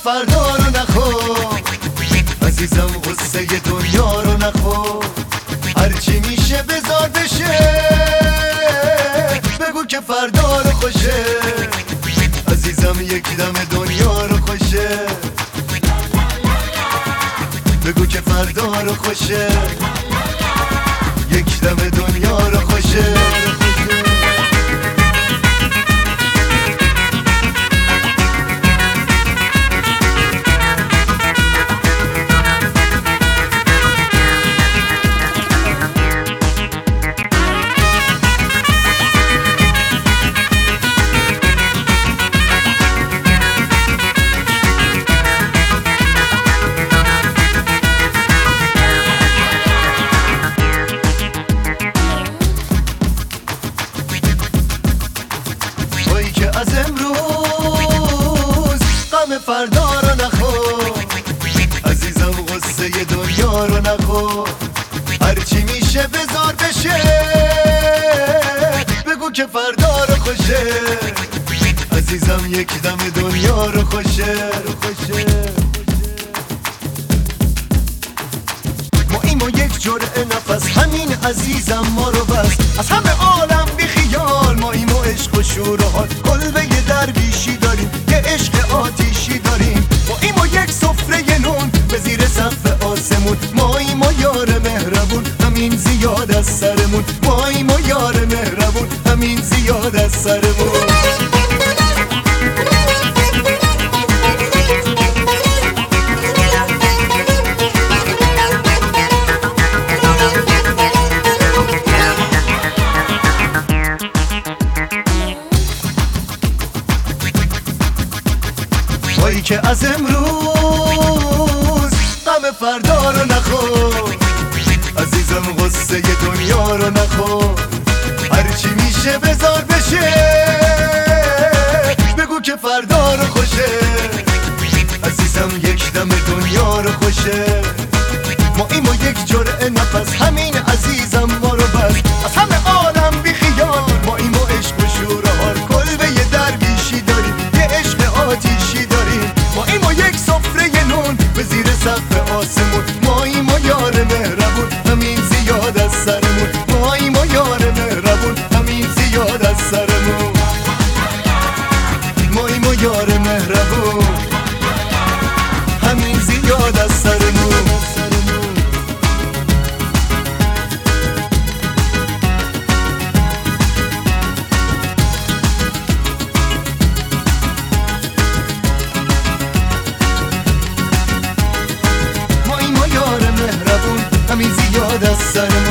فردا رو نخو عزیزم، غصه دنیا رو نخو. هرچی میشه بذار بشه، بگو که فردا رو خوشه. عزیزم یک دم دنیا رو خوشه، بگو که فردا رو خوشه. یک دم دنیا رو خوشه. که از امروز غم فردا رو نخو. عزیزم غصه دنیا رو نخو. هرچی میشه بذار بشه، بگو که فردا رو خوشه. عزیزم یک دم دنیا رو خوشه. ما ایمو یک جرعه نفس، همین عزیزم ما رو بس. از همه عالم بی خیال، ما ایمو عشق و شور و حال. قلبه یه درویشی داریم، یه عشق آتیشی داریم. ما ایمو یک سفره نون به زیر سقف آسمون. ما ایمو یار مهربون، همین زیاد از سرمون. ما ایمو یار مهربون، همین زیاد از سرمون. تویی که از امروز غم فردا رو نخو. عزیزم غصه دنیا رو نخو. هرچی میشه بذار بشه، بگو که فردا رو خوشه. عزیزم یک دم دنیا رو خوشه. ما ایمو یک جرعه نفس، همین عزیزم ما رو بس. از همه عالم بی خیال، ما ایمو عشق و شور و حال. کلبه یه درویشی داریم، یه عشق آتیشی داریم. ما ایمو یک سفره نون به زیر سقف آسمون. ما ایمو یار مهربون، همین زیاد از سرمون. ما ایمو یار مهربون، همین زیاد از سرمون. ما ایمو یار مهربون، همین زیاد از سرمون. همین زیاد از سرمون.